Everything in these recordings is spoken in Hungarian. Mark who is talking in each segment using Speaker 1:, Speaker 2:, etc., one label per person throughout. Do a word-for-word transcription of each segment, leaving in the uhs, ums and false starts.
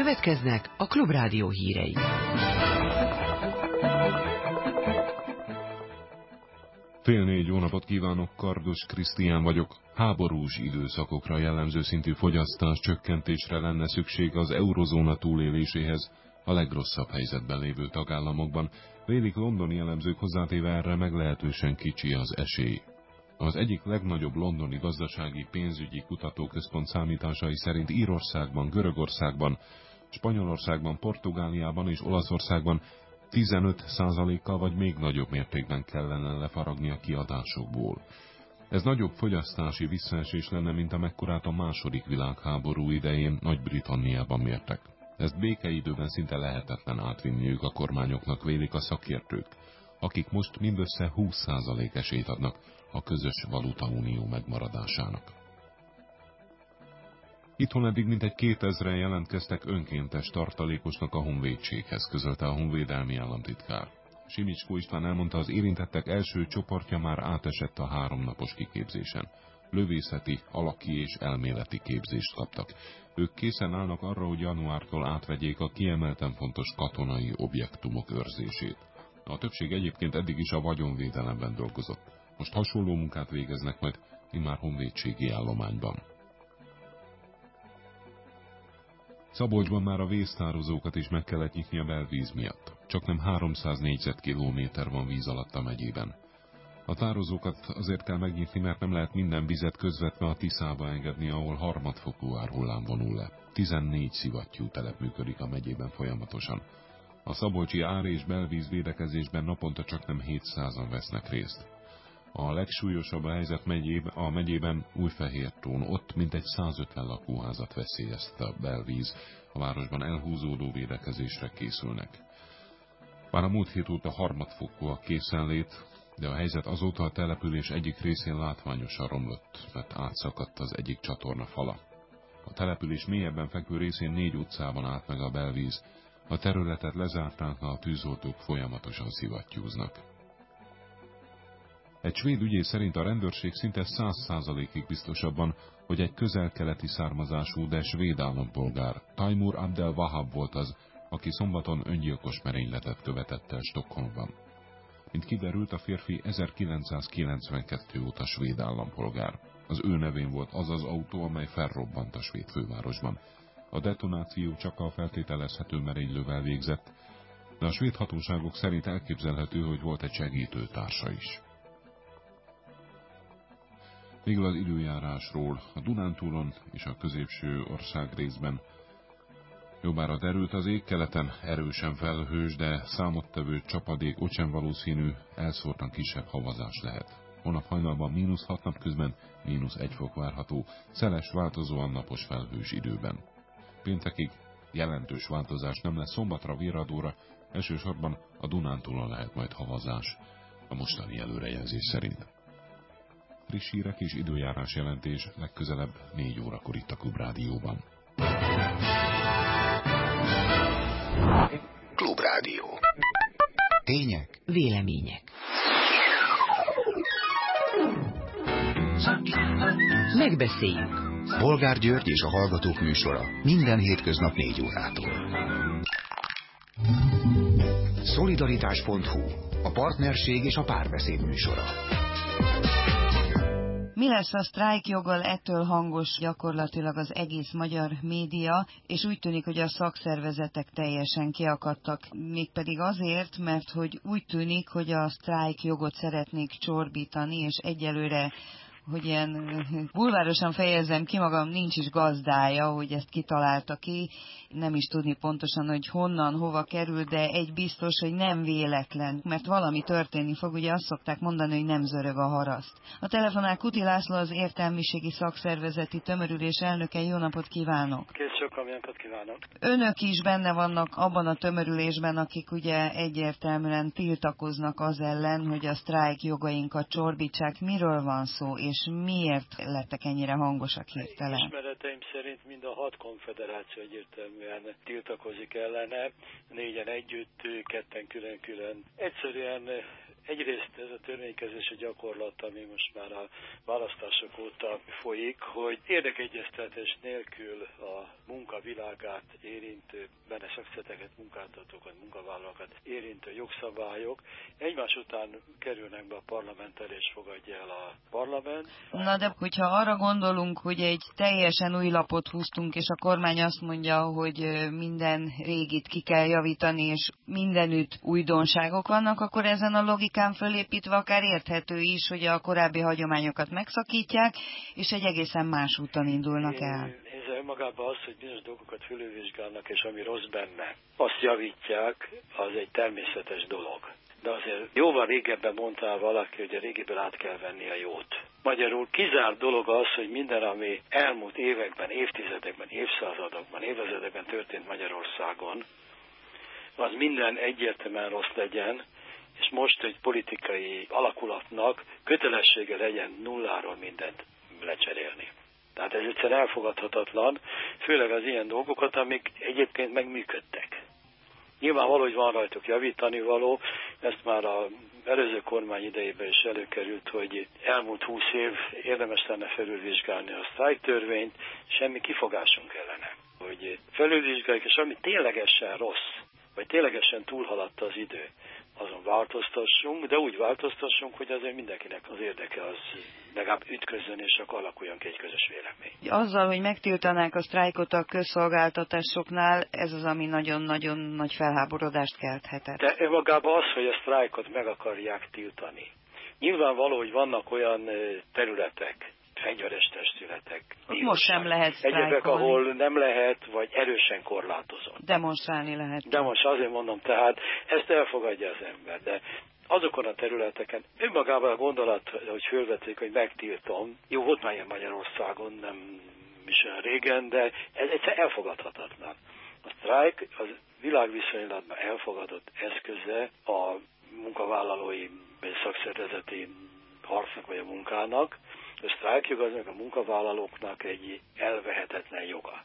Speaker 1: Következnek a Klubrádió hírei.
Speaker 2: Fél négy, jó napot kívánok, Kardos Krisztián vagyok. Háborús időszakokra jellemző szintű fogyasztás csökkentésre lenne szükség az eurozóna túléléséhez a legrosszabb helyzetben lévő tagállamokban, vélik londoni elemzők, hozzátéve erre meglehetősen kicsi az esély. Az egyik legnagyobb londoni gazdasági pénzügyi kutatóközpont számításai szerint Írországban, Görögországban, Spanyolországban, Portugáliában és Olaszországban tizenöt százalékkal vagy még nagyobb mértékben kellene lefaragni a kiadásokból. Ez nagyobb fogyasztási visszaesés lenne, mint amekkorát a második világháború idején Nagy-Britanniában mértek. Ezt békeidőben szinte lehetetlen átvinniük a kormányoknak, vélik a szakértők, akik most mindössze húsz százalék esélyt adnak a közös valutaunió megmaradásának. Itthon eddig mintegy kétezren jelentkeztek önkéntes tartalékosnak a honvédséghez, közölte a honvédelmi államtitkár. Simicskó István elmondta, az érintettek első csoportja már átesett a háromnapos kiképzésen. Lövészeti, alaki és elméleti képzést kaptak. Ők készen állnak arra, hogy januártól átvegyék a kiemelten fontos katonai objektumok őrzését. A többség egyébként eddig is a vagyonvédelemben dolgozott. Most hasonló munkát végeznek majd immár honvédségi állományban. Szabolcsban már a víztározókat is meg kellett nyitni a belvíz miatt. Csaknem háromszáz négyzetkilométer van víz alatt a megyében. A tározókat azért kell megnyitni, mert nem lehet minden vizet közvetve a Tiszába engedni, ahol harmadfokú árhullám vonul le. tizennégy szivattyú telep működik a megyében folyamatosan. A szabolcsi ár- és belvíz védekezésben naponta csaknem hétszázan vesznek részt. A legsúlyosabb a helyzet megyében, a megyében Újfehértón, ott mintegy százötven lakóházat veszélyeztet a belvíz, a városban elhúzódó védekezésre készülnek. Már a múlt hét óta harmadfokú a készenlét, de a helyzet azóta a település egyik részén látványosan romlott, mert átszakadt az egyik csatorna fala. A település mélyebben fekvő részén négy utcában állt meg a belvíz, a területet lezárták, a tűzoltók folyamatosan szivattyúznak. Egy svéd ügyész szerint a rendőrség szinte száz százalékig biztosabban, hogy egy közel-keleti származású, de svéd állampolgár, Taimur Abdel Wahab volt az, aki szombaton öngyilkos merényletet követett el Stockholmban. Mint kiderült, a férfi ezerkilencszázkilencvenkettő óta svéd állampolgár. Az ő nevén volt az az autó, amely felrobbant a svéd fővárosban. A detonáció csak a feltételezhető merénylővel végzett, de a svéd hatóságok szerint elképzelhető, hogy volt egy segítő társa is. Végül az időjárásról. A Dunántúlon és a középső országrészben jobbára derült az ég, keleten erősen felhős, de számottevő csapadék, ott sem valószínű, elszórtan kisebb havazás lehet. Holnap hajnalban mínusz hat, napközben mínusz egy fok várható, szeles, változóan napos felhős időben. Péntekig jelentős változás nem lesz, szombatra, virradóra, elsősorban a Dunántúlon lehet majd havazás, a mostani előrejelzés szerint. Friss hírek és időjárás jelentés legközelebb négy órakor itt a Klubrádióban.
Speaker 3: Klubrádió. Tények.
Speaker 1: Vélemények. Megbeszéljük.
Speaker 3: Bolgár György és a Hallgatók műsora minden hétköznap négy órától. Szolidaritás pont hu. A partnerség és a párbeszéd műsora.
Speaker 4: Mi lesz a sztrájkjoggal? Ettől hangos gyakorlatilag az egész magyar média, és úgy tűnik, hogy a szakszervezetek teljesen kiakadtak. Mégpedig azért, mert hogy úgy tűnik, hogy a sztrájkjogot szeretnék csorbítani, és egyelőre, hogy ilyen bulvárosan fejezzem ki magam, nincs is gazdája, hogy ezt kitalálta ki. Nem is tudni pontosan, hogy honnan, hova kerül, de egy biztos, hogy nem véletlen, mert valami történni fog. Ugye azt szokták mondani, hogy nem zörög a haraszt. A telefonál Kuti László, az Értelmiségi Szakszervezeti Tömörülés elnöke. Jó napot kívánok!
Speaker 5: Kész sokkal napot kívánok!
Speaker 4: Önök is benne vannak abban a tömörülésben, akik ugye egyértelműen tiltakoznak az ellen, hogy a sztrájk jogainkat csorbítsák. Miről van szó, és miért lettek ennyire hangosak hirtelen?
Speaker 5: Ismereteim szerint mind a hat konfederáció egyértelműen tiltakozik ellene, négyen együtt, ketten külön-külön. Egyszerűen Egyrészt ez a törvénykezési gyakorlat, ami most már a választások óta folyik, hogy érdekegyeztetés nélkül a munkavilágát érintő, benne szakszervezeteket, munkáltatókat, munkavállalókat érintő jogszabályok egymás után kerülnek be a parlament elé, és fogadja el a parlament.
Speaker 4: Na de hogyha arra gondolunk, hogy egy teljesen új lapot húztunk, és a kormány azt mondja, hogy minden régit ki kell javítani, és mindenütt újdonságok vannak, akkor ezen a logikán fölépítve akár érthető is, hogy a korábbi hagyományokat megszakítják, és egy egészen más úton indulnak el.
Speaker 5: Ez magában az, hogy bizonyos dolgokat fölülvizsgálnak, és ami rossz benne, azt javítják, az egy természetes dolog. De azért jóval régebben mondta valaki, hogy a régiből át kell venni a jót. Magyarul kizárt dolog az, hogy minden, ami elmúlt években, évtizedekben, évszázadokban, évezredekben történt Magyarországon, az minden egyértelműen rossz legyen, és most egy politikai alakulatnak kötelessége legyen nulláról mindent lecserélni. Tehát ez egyszerűen elfogadhatatlan, főleg az ilyen dolgokat, amik egyébként megműködtek. Nyilvánvaló, hogy van rajtuk javítani való, ezt már az előző kormány idejében is előkerült, hogy elmúlt húsz év érdemes lenne felülvizsgálni a sztrájktörvényt, semmi kifogásunk ellene. Hogy felülvizsgáljuk, és ami ténylegesen rossz, vagy ténylegesen túlhaladta az idő, azon változtassunk, de úgy változtassunk, hogy azért mindenkinek az érdeke az legalább ütközzön, és akkor alakuljon ki egy közös vélemény.
Speaker 4: Azzal, hogy megtiltanák a sztrájkot a közszolgáltatásoknál, ez az, ami nagyon-nagyon nagy felháborodást kelthetett.
Speaker 5: De magában az, hogy a sztrájkot meg akarják tiltani. Nyilvánvaló, hogy vannak olyan területek, fegyveres testületek,
Speaker 4: most sem lehet sztrájkolni.
Speaker 5: Egyébek, ahol nem lehet, vagy erősen korlátozott.
Speaker 4: Demonstrálni lehet.
Speaker 5: De most azért mondom, tehát ezt elfogadja az ember, de azokon a területeken önmagában a gondolat, hogy fölvették, hogy megtiltom, jó, volt már ilyen Magyarországon, nem is olyan régen, de ez egyszer elfogadhatatlan. A sztrájk az világviszonylatban elfogadott eszköze a munkavállalói vagy szakszervezeti harcnak vagy a munkának. A sztrájkjog az meg a munkavállalóknak egy elvehetetlen joga.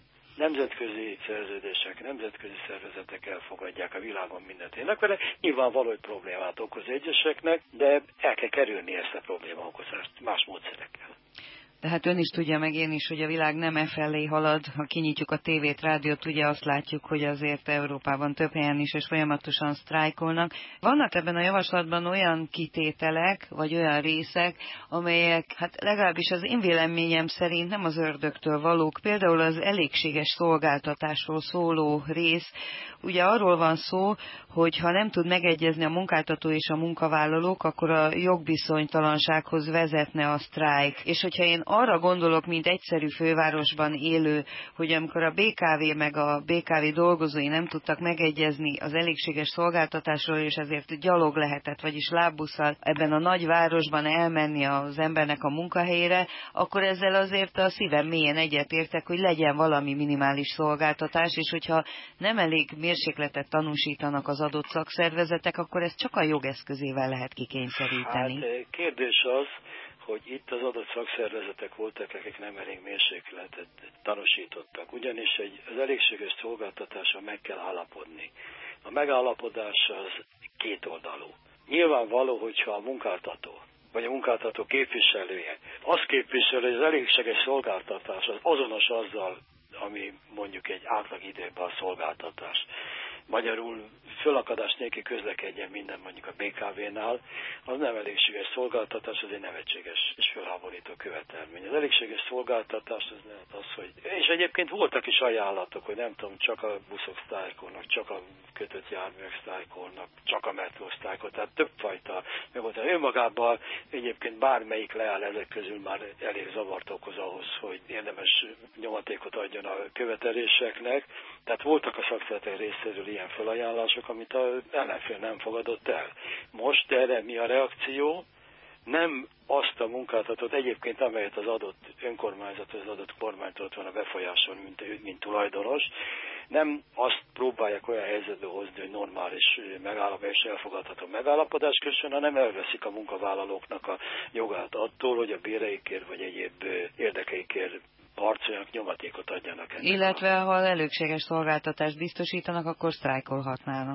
Speaker 5: Nemzetközi szerződések, nemzetközi szervezetek elfogadják a világon mindent élnek vele, nyilvánvaló, hogy problémát okoz egyeseknek, de el kell kerülni ezt a probléma okozást más módszerekkel.
Speaker 4: De hát ön is tudja, meg én is, hogy a világ nem e felé halad. Ha kinyitjuk a tévét, rádiót, ugye azt látjuk, hogy azért Európában több helyen is, és folyamatosan sztrájkolnak. Vannak ebben a javaslatban olyan kitételek, vagy olyan részek, amelyek, hát legalábbis az én véleményem szerint nem az ördögtől valók. Például az elégséges szolgáltatásról szóló rész. Ugye arról van szó, hogy ha nem tud megegyezni a munkáltató és a munkavállalók, akkor a jogbizonytalansághoz vezetne a sztrájk. És hogyha én arra gondolok, mint egyszerű fővárosban élő, hogy amikor a bé ká vé meg a bé ká vé dolgozói nem tudtak megegyezni az elégséges szolgáltatásról, és ezért gyalog lehetett, vagyis lábbusszal ebben a nagy városban elmenni az embernek a munkahelyére, akkor ezzel azért a szívem mélyen egyetértek, hogy legyen valami minimális szolgáltatás, és hogyha nem elég mérsékletet tanúsítanak az adott szakszervezetek, akkor ezt csak a jogeszközével lehet kikényszeríteni.
Speaker 5: Hát kérdés az, hogy itt az adott szakszervezetek voltak, akik nem elég mérsékletet tanúsítottak. Ugyanis egy, az elégséges szolgáltatásra meg kell állapodni. A megállapodás az kétoldalú. Nyilvánvaló, hogyha a munkáltató, vagy a munkáltató képviselője azt képviseli, hogy az elégséges szolgáltatás az azonos azzal, ami mondjuk egy átlag időben a szolgáltatás. Magyarul fölakadás nélkül közlekedjen minden mondjuk a bé ká vénál, az nem elégséges szolgáltatás, az egy nevetséges és fölháborító követelmény. Az elégséges szolgáltatás az lehet az, hogy... És egyébként voltak is ajánlatok, hogy nem tudom, csak a buszok sztrájkolnak, csak a kötött járművek sztrájkolnak, csak a metró sztrájkol, tehát többfajta megoldás. Önmagában egyébként bármelyik leáll ezek közül már elég zavart okoz ahhoz, hogy érdemes nyomatékot adjon a követeléseknek. Tehát voltak a szakszervezetek részéről ilyen felajánlások, amit az ellenfél nem fogadott el. Most erre mi a reakció? Nem azt a munkáltatót egyébként, amelyet az adott önkormányzat, az adott kormánytól van a befolyáson, mint, mint tulajdonos, nem azt próbálják olyan helyzetbe hozni, hogy normális megállapodás és elfogadható megállapodás kössön, hanem elveszik a munkavállalóknak a jogát attól, hogy a béreikért vagy egyéb érdekeikért harcoljanak, nyomatékot adjanak ennek.
Speaker 4: Illetve ha elégséges szolgáltatást biztosítanak, akkor sztrájkolhatnának.
Speaker 5: Így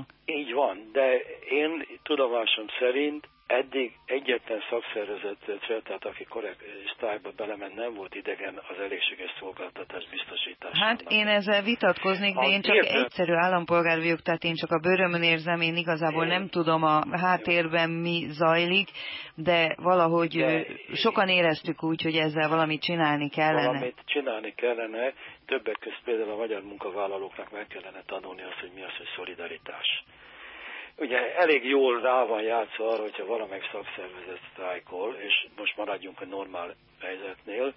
Speaker 5: így van, de én tudomásom szerint eddig egyetlen szakszervezet, tehát aki korrekt sztrájkba belement, nem volt idegen az elégséges szolgáltatás biztosításának.
Speaker 4: Hát én ezzel vitatkoznék, de én csak értem. Egyszerű állampolgár vagyok, tehát én csak a bőrömön érzem, én igazából én... nem tudom a háttérben mi zajlik, de valahogy de... sokan éreztük úgy, hogy ezzel valamit csinálni kellene.
Speaker 5: Valamit csinálni kellene, többek között például a magyar munkavállalóknak meg kellene tanulni azt, hogy mi az, hogy szolidaritás. Ugye elég jól rá van játszva arra, hogyha valamelyik szakszervezet sztrájkol, és most maradjunk a normál helyzetnél,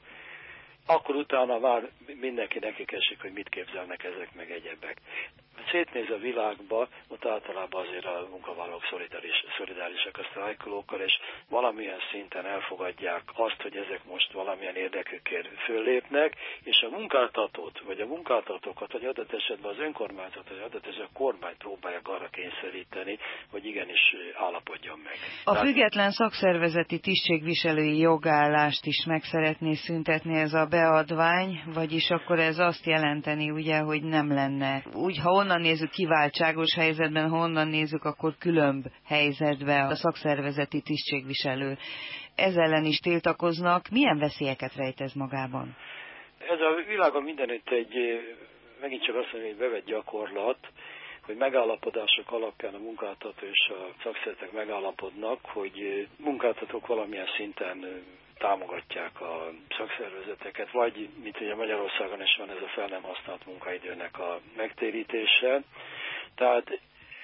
Speaker 5: akkor utána már mindenki nekik esik, hogy mit képzelnek ezek meg egyebek. Szétnéz a világba, ott általában azért a munkavállalók szolidáris, szolidárisak a sztrájkolókkal, és valamilyen szinten elfogadják azt, hogy ezek most valamilyen érdekükért föllépnek, és a munkáltatót, vagy a munkáltatókat, vagy adott esetben az önkormányzat, vagy adott esetben a kormány próbálják arra kényszeríteni, hogy igenis állapodjon meg.
Speaker 4: A független szakszervezeti tisztségviselői jogállást is meg szeretné szüntetni ez a beadvány, vagyis akkor ez azt jelenteni, ugye, hogy nem lenne. Úgy, ha onnan nézzük kiváltságos helyzetben, ha onnan nézzük, akkor különb helyzetben a szakszervezeti tisztségviselő. Ez ellen is tiltakoznak. Milyen veszélyeket rejt ez magában?
Speaker 5: Ez a világon mindenütt egy, megint csak azt mondom, hogy bevett gyakorlat, hogy megállapodások alapján a munkáltató és a szakszervezetek megállapodnak, hogy munkáltatók valamilyen szinten támogatják a szakszervezeteket, vagy, mint ugye Magyarországon is van ez a fel nem használt munkaidőnek a megtérítése. Tehát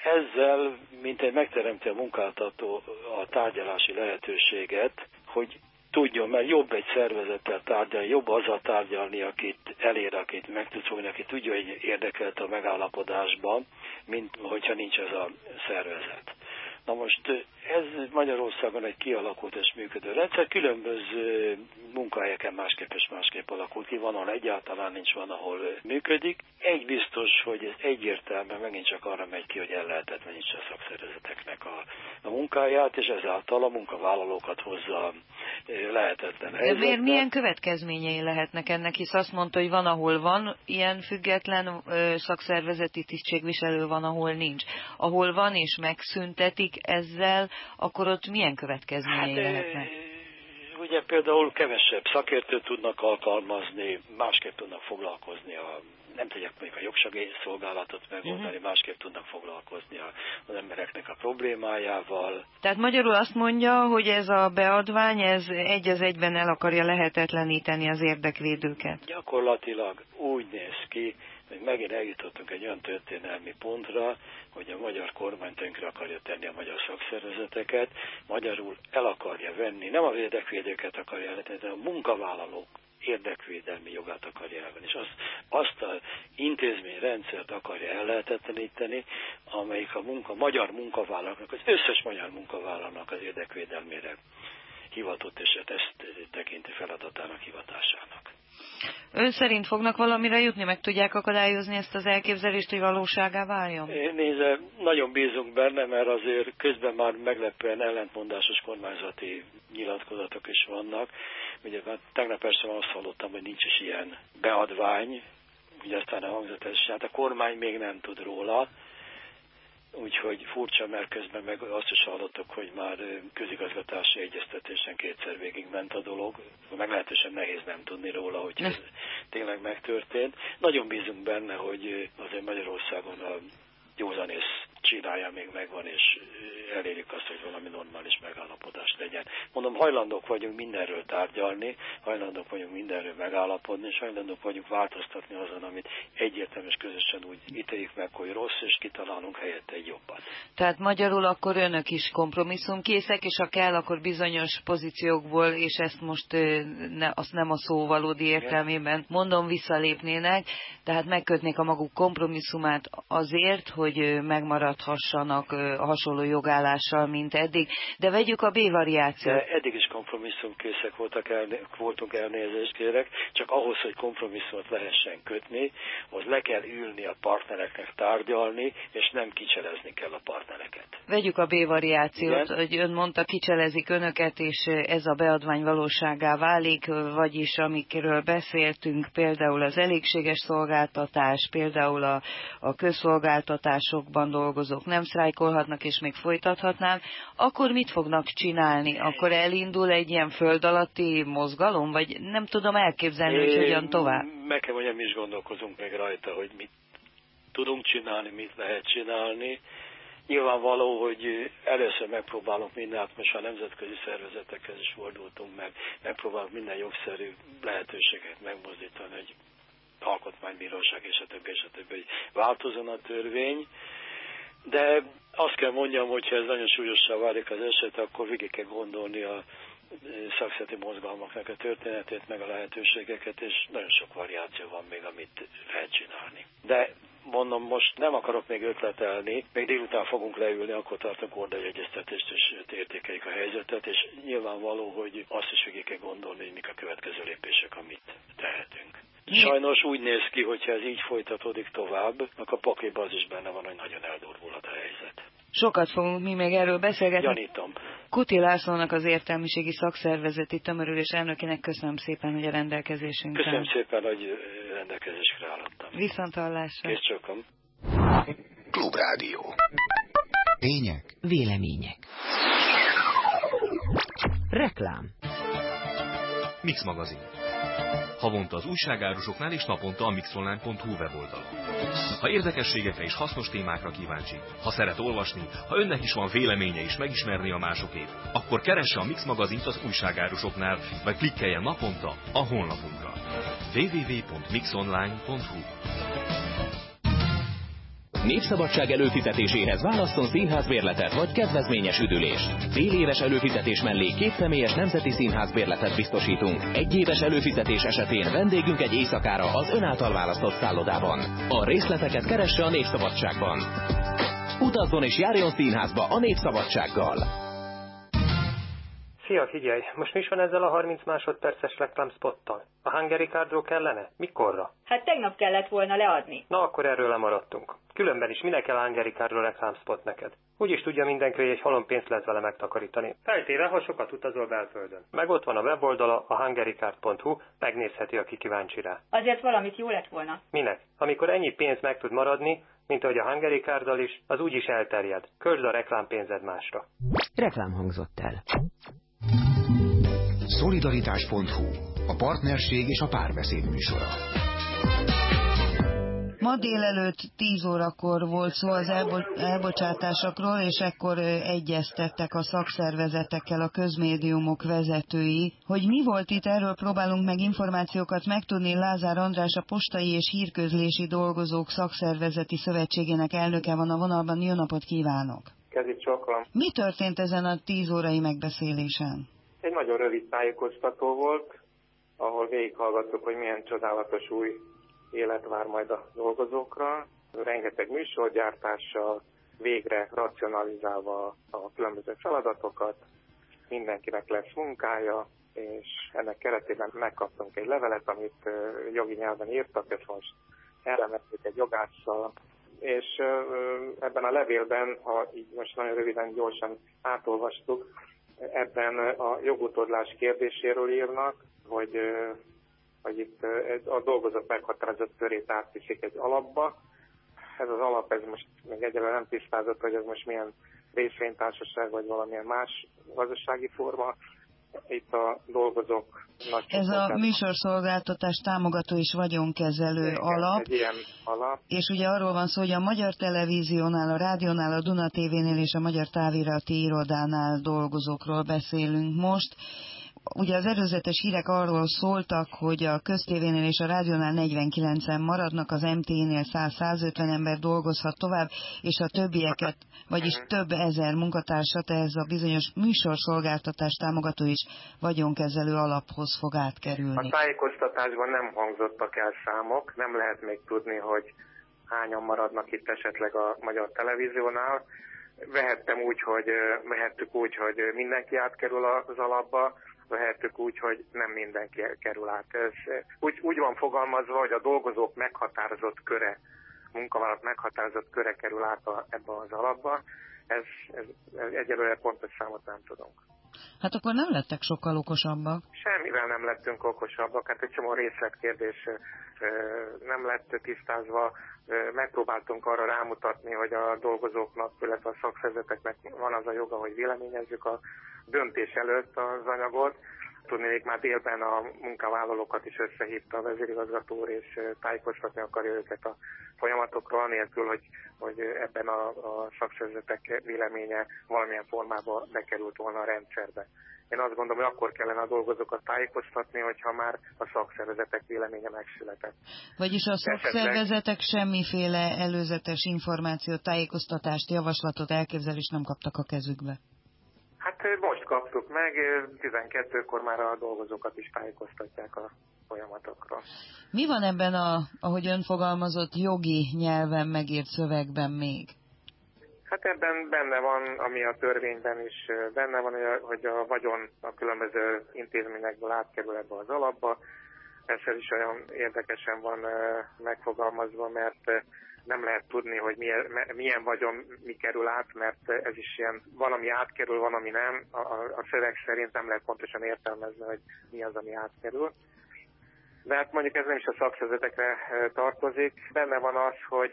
Speaker 5: ezzel, mint egy megteremti a munkáltató a tárgyalási lehetőséget, hogy tudjon, mert jobb egy szervezettel tárgyalni, jobb azzal tárgyalni, akit elér, akit meg tud fogni, aki tudja, hogy érdekelt a megállapodásban, mint hogyha nincs ez a szervezet. Na most ez Magyarországon egy kialakult és működő rendszer, különböző munkahelyeken másképp és másképp alakult ki, van, ahol egyáltalán nincs, van, ahol működik. Egy biztos, hogy ez egyértelműen megint csak arra megy ki, hogy ellehetetlenítse a szakszervezeteknek a, a munkáját, és ezáltal a munkavállalókat hozza lehetetlen helyzetbe.
Speaker 4: Miért, milyen következményei lehetnek ennek, hisz azt mondta, hogy van, ahol van ilyen független ö, szakszervezeti tisztségviselő, van, ahol nincs. Ahol van és megszüntetik ezzel, akkor ott milyen következményei hát, lehetnek?
Speaker 5: Ugye például kevesebb szakértőt tudnak alkalmazni, másképp tudnak foglalkozni a nem tudják mondjuk a jogsegélyszolgálatot megoldani, uh-huh. másképp tudnak foglalkozni az embereknek a problémájával.
Speaker 4: Tehát magyarul azt mondja, hogy ez a beadvány, ez egy az egyben el akarja lehetetleníteni az érdekvédőket.
Speaker 5: Gyakorlatilag úgy néz ki, hogy megint eljutottunk egy olyan történelmi pontra, hogy a magyar kormány tönkre akarja tenni a magyar szakszervezeteket, magyarul el akarja venni, nem az érdekvédőket akarja eltenni, de a munkavállalók érdekvédelmi jogát akarja elvenni, és azt, azt az intézményrendszert akarja ellehetetleníteni, amelyik a munka, magyar munkavállalóknak, az összes magyar munkavállalónak az érdekvédelmére hivatott, és ezt tekinti feladatának, hivatásának.
Speaker 4: Ön szerint fognak valamire jutni, meg tudják akadályozni ezt az elképzelést, hogy valóságá váljon?
Speaker 5: Nézze, nagyon bízunk benne, mert azért közben már meglepően ellentmondásos kormányzati nyilatkozatok is vannak. Ugye már tegnap persze azt hallottam, hogy nincs is ilyen beadvány, ugye aztán a hangzatos, hát a kormány még nem tud róla, úgyhogy furcsa, mert közben meg azt is hallottuk, hogy már közigazgatási egyeztetésen kétszer végig ment a dolog. Meglehetősen nehéz nem tudni róla, hogy ez tényleg megtörtént. Nagyon bízunk benne, hogy azért Magyarországon a józanész csinálja még megvan, és elérjük azt, hogy valami normális megállapodás legyen. Mondom, hajlandók vagyunk mindenről tárgyalni, hajlandók vagyunk mindenről megállapodni, és hajlandók vagyunk változtatni azon, amit egyértelmű és közösen úgy ítéljük meg, hogy rossz, és kitalálunk helyette egy jobbat.
Speaker 4: Tehát magyarul akkor önök is kompromisszumkészek, és ha kell, akkor bizonyos pozíciókból, és ezt most ne, azt nem a szó valódi értelmében mondom, visszalépnének, tehát megkötnék a maguk kompromisszumát azért, hogy megmaradhassanak a hasonló jogállással, mint eddig. De vegyük a B-variációt.
Speaker 5: De eddig is kompromisszumkészek voltak, elné, voltunk, elnézést kérek, csak ahhoz, hogy kompromisszumot lehessen kötni, az le kell ülni a partnereknek tárgyalni, és nem kicselezni kell a partnereket.
Speaker 4: Vegyük a B-variációt, igen? Hogy ön mondta, kicselezik önöket, és ez a beadvány valóságá válik, vagyis amikről beszéltünk, például az elégséges szolgáltatás, például a, a közszolgáltatásokban dolgozó dolgozók nem sztrájkolhatnak, és még folytathatnám, akkor mit fognak csinálni? Akkor elindul egy ilyen föld alatti mozgalom, vagy nem tudom elképzelni, hogy hogyan tovább?
Speaker 5: Meg kell mondjam, mi is gondolkozunk meg rajta, hogy mit tudunk csinálni, mit lehet csinálni. Nyilvánvaló, hogy először megpróbálunk mindent, most a nemzetközi szervezetekhez is fordultunk meg, megpróbálunk minden jogszerű lehetőséget megmozdítani, hogy alkotmánybíróság és a többi, és a többi, hogy változzon a törvény. De azt kell mondjam, hogyha ez nagyon súlyossá válik az eset, akkor végig kell gondolni a szakszervezeti mozgalmaknak a történetét, meg a lehetőségeket, és nagyon sok variáció van még, amit lehet csinálni. De mondom, most nem akarok még ötletelni, még délután fogunk leülni, akkor tartunk oldai egyeztetést, és értékeljük a helyzetet, és nyilvánvaló, hogy azt is végig kell gondolni, hogy mik a következő lépések, amit tehetünk. Sajnos úgy néz ki, hogyha ez így folytatódik tovább, akkor a pakliban az is benne van, hogy nagyon eldurvulhat a helyzet.
Speaker 4: Sokat fogunk mi még erről beszélgetni.
Speaker 5: Gyanítom.
Speaker 4: Kuti Lászlónak, az Értelmiségi Szakszervezeti Tömörülés elnökének köszönöm szépen, hogy a rendelkezésünkre.
Speaker 5: Köszönöm szépen, hogy rendelkezésre állottam.
Speaker 4: Viszonthallásra.
Speaker 5: Kész csókom.
Speaker 3: Klubrádió. Tények.
Speaker 1: Vélemények. Reklám.
Speaker 6: Mix magazin. Havonta az újságárusoknál és naponta a mixonline pont hu weboldalon. Ha érdekességekre és hasznos témákra kíváncsi, ha szeret olvasni, ha önnek is van véleménye és megismerni a másokét, akkor keresse a Mix magazint az újságárusoknál, vagy klikkeljen naponta a honlapunkra. double-u double-u double-u pont mixonline pont hu.
Speaker 7: Népszabadság előfizetéséhez válasszon színházbérletet vagy kedvezményes üdülést. Fél éves előfizetés mellé két személyes nemzeti színházbérletet biztosítunk. Egy éves előfizetés esetén vendégünk egy éjszakára az ön által választott szállodában. A részleteket keresse a Népszabadságban. Utazzon és járjon színházba a Népszabadsággal!
Speaker 8: Szia, figyelj! Most mi is van ezzel a harminc másodperces reklámspottal? A Hungary Cardról kellene? Mikorra?
Speaker 9: Hát tegnap kellett volna leadni.
Speaker 8: Na, akkor erről lemaradtunk. Különben is minek kell a Hungary Cardról reklámspot neked? Úgyis tudja mindenki, hogy egy halom pénzt lehet vele megtakarítani. Feltéve, ha sokat utazol belföldön. Meg ott van a weboldala, a hungarycard pont hu, megnézheti, aki kíváncsi rá.
Speaker 9: Azért valamit jó lett volna.
Speaker 8: Minek? Amikor ennyi pénz meg tud maradni, mint ahogy a Hungary Carddal is, az úgyis elterjed. Költsd a reklámpénzed másra.
Speaker 1: Reklám hangzott el.
Speaker 3: Szolidaritás pont hu. A partnerség és a párbeszéd műsora.
Speaker 4: Ma délelőtt tíz órakor volt szó az elbo- elbocsátásokról, és ekkor egyeztettek a szakszervezetekkel a közmédiumok vezetői. Hogy mi volt itt, erről próbálunk meg információkat megtudni. Lázár András, a Postai és Hírközlési Dolgozók Szakszervezeti Szövetségének elnöke van a vonalban. Jó napot kívánok!
Speaker 8: Kezdjük sokan.
Speaker 4: Mi történt ezen a tíz órai megbeszélésen?
Speaker 8: Egy nagyon rövid tájékoztató volt, ahol végighallgattuk, hogy milyen csodálatos új élet vár majd a dolgozókra. Rengeteg műsorgyártással, végre racionalizálva a különböző feladatokat, mindenkinek lesz munkája, és ennek keretében megkaptunk egy levelet, amit jogi nyelven írtak, ezt most elemezzük egy jogásszal, és ebben a levélben, ha így most nagyon röviden, gyorsan átolvastuk, ebben a jogutódlás kérdéséről írnak, hogy, hogy itt a dolgozók meghatározott körét átviszik egy alapba. Ez az alap, ez most még egyelőre nem tisztázott, hogy ez most milyen részvénytársaság, vagy valamilyen más gazdasági forma. Itt a dolgozók nagy
Speaker 4: Ez a műsorszolgáltatás támogató és vagyonkezelő
Speaker 8: igen,
Speaker 4: alap.
Speaker 8: Egy ilyen alap.
Speaker 4: És ugye arról van szó, hogy a Magyar Televíziónál, a Rádiónál, a Duna té vénél és a Magyar Távirati Irodánál dolgozókról beszélünk most. Ugye az előzetes hírek arról szóltak, hogy a köztévénél és a rádiónál negyvenkilencen maradnak, az em té é-nél száz-százötven ember dolgozhat tovább, és a többieket, vagyis több ezer munkatársat ez a bizonyos műsorszolgáltatás támogató és vagyonkezelő alaphoz fog átkerülni.
Speaker 8: A tájékoztatásban nem hangzottak el számok, nem lehet még tudni, hogy hányan maradnak itt esetleg a Magyar Televíziónál. Vehettem úgy, hogy vehettük úgy, hogy mindenki átkerül az alapba, vehettük úgy, hogy nem mindenki kerül át. Ez úgy, úgy van fogalmazva, hogy a dolgozók meghatározott köre, munkavállalók meghatározott köre kerül át a, ebbe az alapba. Ez, ez, ez egyelőre pontos számot nem tudunk.
Speaker 4: Hát akkor nem lettek sokkal okosabbak.
Speaker 8: Semmivel nem lettünk okosabbak, hát egy csomó részletkérdés nem lett tisztázva. Megpróbáltunk arra rámutatni, hogy a dolgozóknak, illetve a szakszervezeteknek van az a joga, hogy véleményezzük a döntés előtt az anyagot. Tudnék, már délben a munkavállalókat is összehívta a vezérigazgató úr, és tájékoztatni akarja őket a folyamatokról, anélkül, hogy, hogy ebben a, a szakszervezetek véleménye valamilyen formában bekerült volna a rendszerbe. Én azt gondolom, hogy akkor kellene a dolgozókat tájékoztatni, hogyha már a szakszervezetek véleménye megszületett.
Speaker 4: Vagyis a szakszervezetek semmiféle előzetes információt, tájékoztatást, javaslatot, elképzelést nem kaptak a kezükbe?
Speaker 8: Hát most kaptuk meg, tizenkettőkor már a dolgozókat is tájékoztatják a folyamatokról.
Speaker 4: Mi van ebben a, ahogy ön fogalmazott, jogi nyelven megírt szövegben még?
Speaker 8: Hát ebben benne van, ami a törvényben is benne van, hogy a vagyon a különböző intézményekből átkerül ebbe az alapba. Ez is olyan érdekesen van megfogalmazva, mert nem lehet tudni, hogy milyen, milyen vagyon mi kerül át, mert ez is ilyen, van, ami átkerül, van, ami nem. A, a szöveg szerint nem lehet pontosan értelmezni, hogy mi az, ami átkerül. De hát mondjuk ez nem is a szakszervezetekre tartozik. Benne van az, hogy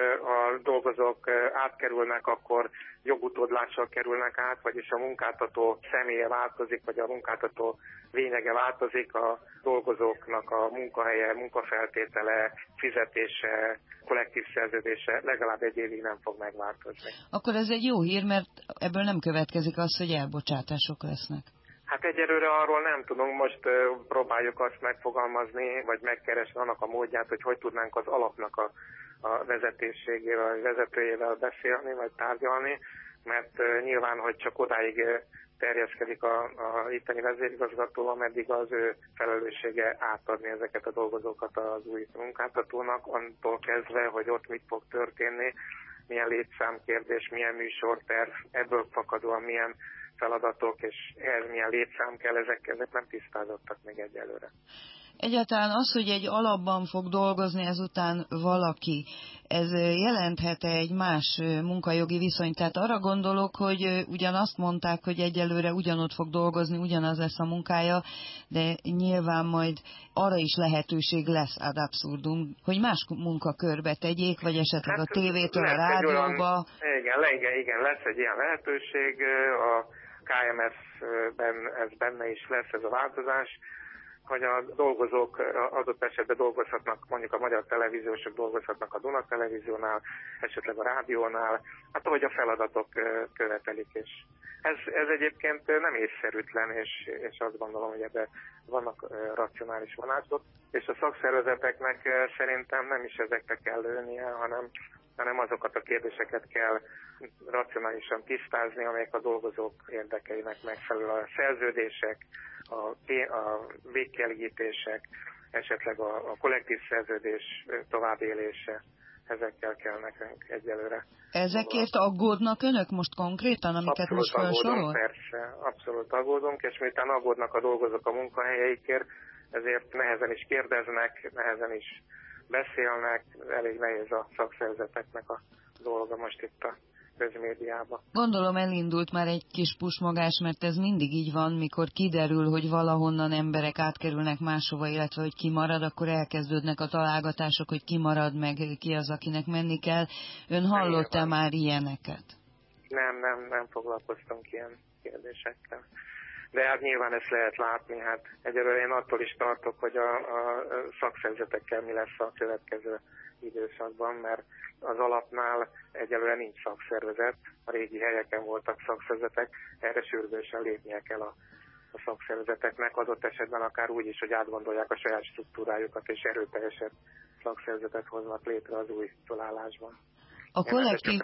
Speaker 8: a dolgozók átkerülnek, akkor jogutódlással kerülnek át, vagyis a munkáltató személye változik, vagy a munkáltató lényege változik, a dolgozóknak a munkahelye, munkafeltétele, fizetése, kollektív szerződése legalább egy évig nem fog megváltozni.
Speaker 4: Akkor ez egy jó hír, mert ebből nem következik az, hogy elbocsátások lesznek.
Speaker 8: Hát egyelőre arról nem tudunk, most uh, próbáljuk azt megfogalmazni, vagy megkeresni annak a módját, hogy hogy tudnánk az alapnak a, a vezetésségével, vagy vezetőjével beszélni, vagy tárgyalni, mert uh, nyilván, hogy csak odáig uh, terjeszkedik a, a itteni vezérigazgató, ameddig az ő felelőssége átadni ezeket a dolgozókat az új munkáltatónak, attól kezdve, hogy ott mit fog történni, milyen létszámkérdés, milyen műsorterv, ebből fakadóan milyen feladatok, és ehhez milyen létszám kell, ezek, ezek nem tisztázottak még egyelőre.
Speaker 4: Egyáltalán az, hogy egy alapban fog dolgozni ezután valaki, ez jelenthet-e egy más munkajogi viszonyt? Tehát arra gondolok, hogy ugyanazt mondták, hogy egyelőre ugyanott fog dolgozni, ugyanaz lesz a munkája, de nyilván majd arra is lehetőség lesz ad abszurdum, hogy más munkakörbe tegyék, vagy esetleg hát a tévétől a rádióba.
Speaker 8: Olyan, igen, igen, igen, lesz egy ilyen lehetőség, a ká em es-ben ez benne is lesz ez a változás, hogy a dolgozók adott esetben dolgozhatnak, mondjuk a magyar televíziósok dolgozhatnak a Duna televíziónál, esetleg a rádiónál, hát ahogy a feladatok követelik. És ez, ez egyébként nem észszerűtlen, és, és azt gondolom, hogy ebben vannak racionális vonások, és a szakszervezeteknek szerintem nem is ezekre kell lőnie, hanem, hanem azokat a kérdéseket kell racionálisan tisztázni, amelyek a dolgozók érdekeinek megfelelő, a szerződések, a, a végkielégítések, esetleg a, a kollektív szerződés továbbélése, ezekkel kell nekünk egyelőre.
Speaker 4: Ezekért aggódnak önök most konkrétan, amiket
Speaker 8: abszolút
Speaker 4: most felsorol?
Speaker 8: Persze, abszolút aggódunk, és miután aggódnak a dolgozók a munkahelyeikért, ezért nehezen is kérdeznek, nehezen is beszélnek, elég nehéz a szakszervezeteknek a dolga most itt a közmédiában.
Speaker 4: Gondolom elindult már egy kis pusmogás, mert ez mindig így van, mikor kiderül, hogy valahonnan emberek átkerülnek máshova, illetve hogy ki marad, akkor elkezdődnek a találgatások, hogy ki marad, meg ki az, akinek menni kell. Ön hallott-e már ilyeneket?
Speaker 8: Nem, nem, nem foglalkoztunk ilyen kérdésekkel. De hát nyilván ezt lehet látni, hát egyelőre én attól is tartok, hogy a, a szakszervezetekkel mi lesz a következő időszakban, mert az alapnál egyelőre nincs szakszervezet, a régi helyeken voltak szakszervezetek, erre sürgősen lépnie kell a, a szakszervezeteknek, adott esetben akár úgy is, hogy átgondolják a saját struktúrájukat, és erőteljesebb szakszervezetet hoznak létre az új felállásban.
Speaker 4: A kollektív,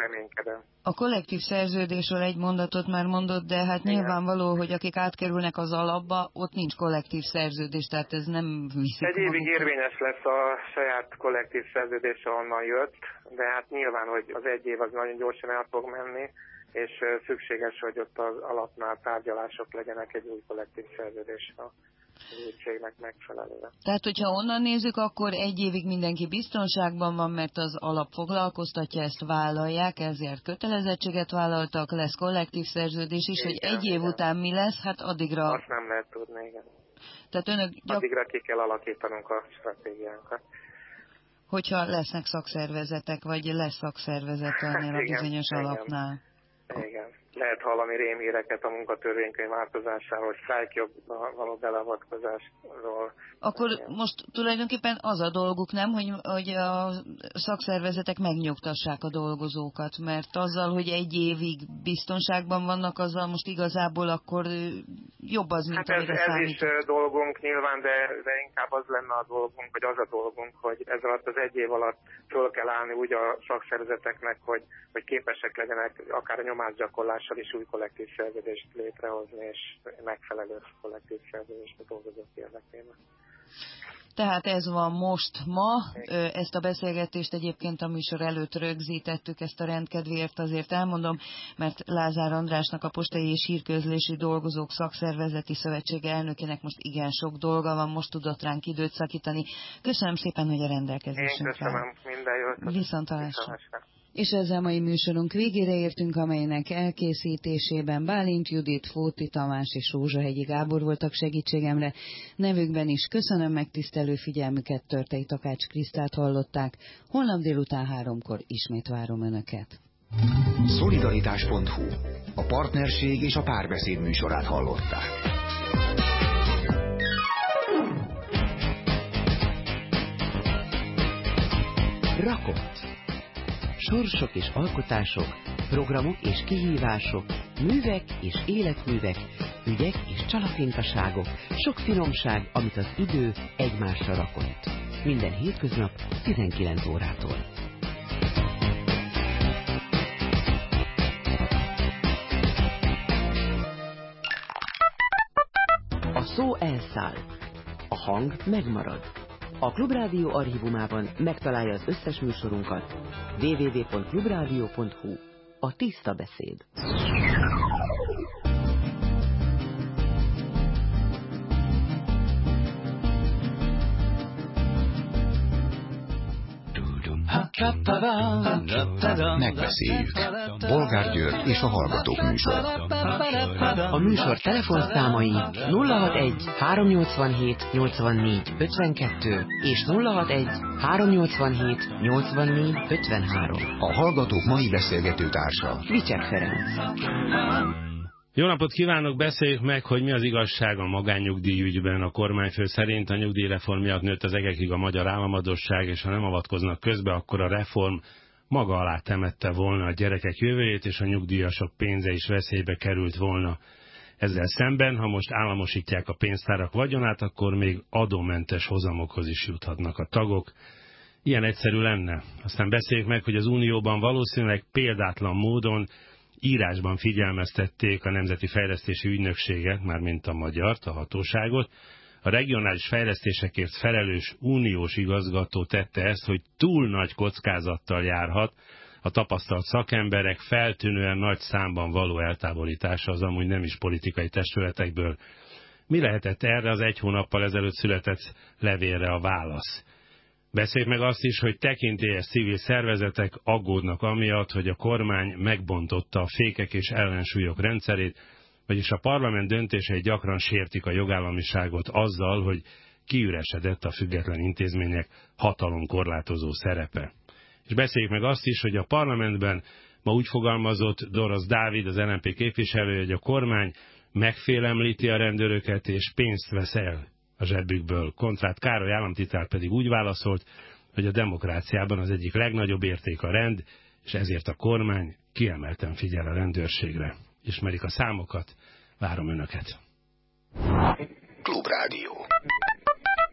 Speaker 4: a kollektív szerződésről egy mondatot már mondott, de hát igen, nyilvánvaló, hogy akik átkerülnek az alapba, ott nincs kollektív szerződés, tehát ez nem viszik.
Speaker 8: Egy évig érvényes lesz a saját kollektív szerződés, ahonnan jött, de hát nyilván, hogy az egy év az nagyon gyorsan el fog menni, és szükséges, hogy ott az alapnál tárgyalások legyenek egy új kollektív szerződésre az ügységnek megfelelően.
Speaker 4: Tehát, hogyha onnan nézzük, akkor egy évig mindenki biztonságban van, mert az alap foglalkoztatja, ezt vállalják, ezért kötelezettséget vállaltak, lesz kollektív szerződés is, igen, hogy egy év igen. után mi lesz, hát addigra...
Speaker 8: Azt nem lehet tudni, igen.
Speaker 4: Tehát önök gyak...
Speaker 8: Addigra ki kell alakítanunk a stratégiánkat.
Speaker 4: Hogyha lesznek szakszervezetek, vagy lesz szakszervezet ennél a bizonyos igen, alapnál.
Speaker 8: Igen. Lehet hallani rémhíreket a munkatörvénykönyv változásáról, sztrájkjogba való beleavatkozásról.
Speaker 4: Akkor igen. most tulajdonképpen az a dolguk, nem, hogy, hogy a szakszervezetek megnyugtassák a dolgozókat, mert azzal, hogy egy évig biztonságban vannak, azzal most igazából akkor jobb az, mint
Speaker 8: hát
Speaker 4: amire
Speaker 8: ez,
Speaker 4: számított.
Speaker 8: Ez is dolgunk nyilván, de, de inkább az lenne a dolgunk, vagy az a dolgunk, hogy ez alatt az egy év alatt föl kell állni úgy a szakszervezeteknek, hogy, hogy képesek legyenek akár a nyomásgyakorlással is új kollektív szerződést létrehozni, és megfelelő kollektív szerződést a dolgozók érdekében.
Speaker 4: Tehát ez van most ma, ezt a beszélgetést egyébként a műsor előtt rögzítettük, ezt a rendkedvéért azért elmondom, mert Lázár Andrásnak, a Postai és Hírközlési Dolgozók Szakszervezeti Szövetsége elnökének most igen sok dolga van, most tudott ránk időt szakítani. Köszönöm szépen, hogy a rendelkezésünkre.
Speaker 8: Én köszönöm, minden jót.
Speaker 4: Viszontlátásra. És ezzel mai műsorunk végére értünk, amelynek elkészítésében Bálint Judit, Fóti Tamás és Rózsahegyi Gábor voltak segítségemre. Nevükben is köszönöm megtisztelő figyelmüket, Törtei Takács Krisztát hallották. Holnap délután háromkor ismét várom Önöket.
Speaker 3: Szolidaritás pont hu. A partnerség és a párbeszéd műsorát hallották.
Speaker 1: Rakott. Sorsok és alkotások, programok és kihívások, művek és életművek, ügyek és csalafintaságok, sok finomság, amit az idő egymásra rakott. Minden hétköznap tizenkilenc órától. A szó elszáll, a hang megmarad. A Klubrádió archívumában megtalálja az összes műsorunkat. double-u double-u double-u pont klubrádió pont hu. A tiszta beszéd.
Speaker 3: Megbeszéljük. Bolgár György és a Hallgatók műsor.
Speaker 1: A műsor telefonszámai nulla hatvanegy háromnyolcvanhét nyolcvannégy ötvenkettő és nulla hatvanegy háromnyolcvanhét nyolcvannégy ötvenhárom.
Speaker 3: A Hallgatók mai beszélgető társa
Speaker 1: Vicsek Ferenc.
Speaker 10: Jó napot kívánok, beszéljük meg, hogy mi az igazság a magánnyugdíjügyben. A kormányfő szerint a nyugdíjreform miatt nőtt az egekig a magyar államadosság, és ha nem avatkoznak közbe, akkor a reform maga alá temette volna a gyerekek jövőjét, és a nyugdíjasok pénze is veszélybe került volna. Ezzel szemben, ha most államosítják a pénztárak vagyonát, akkor még adómentes hozamokhoz is juthatnak a tagok. Ilyen egyszerű lenne. Aztán beszéljük meg, hogy az Unióban valószínűleg példátlan módon írásban figyelmeztették a Nemzeti Fejlesztési Ügynökséget, mármint a magyart, a hatóságot. A regionális fejlesztésekért felelős uniós igazgató tette ezt, hogy túl nagy kockázattal járhat a tapasztalt szakemberek feltűnően nagy számban való eltávolítása az amúgy nem is politikai testületekből. Mi lehetett erre az egy hónappal ezelőtt született levélre a válasz? Beszéljük meg azt is, hogy tekintélyes civil szervezetek aggódnak amiatt, hogy a kormány megbontotta a fékek és ellensúlyok rendszerét, vagyis a parlament döntései gyakran sértik a jogállamiságot azzal, hogy kiüresedett a független intézmények hatalomkorlátozó szerepe. És beszéljük meg azt is, hogy a parlamentben ma úgy fogalmazott Dorosz Dávid, az el em pé képviselője, hogy a kormány megfélemlíti a rendőröket és pénzt vesz el a zsebükből. Kontrát Károly államtitkár pedig úgy válaszolt, hogy a demokráciában az egyik legnagyobb érték a rend, és ezért a kormány kiemelten figyel a rendőrségre. Ismerik a számokat, várom Önöket.
Speaker 3: Klubrádió.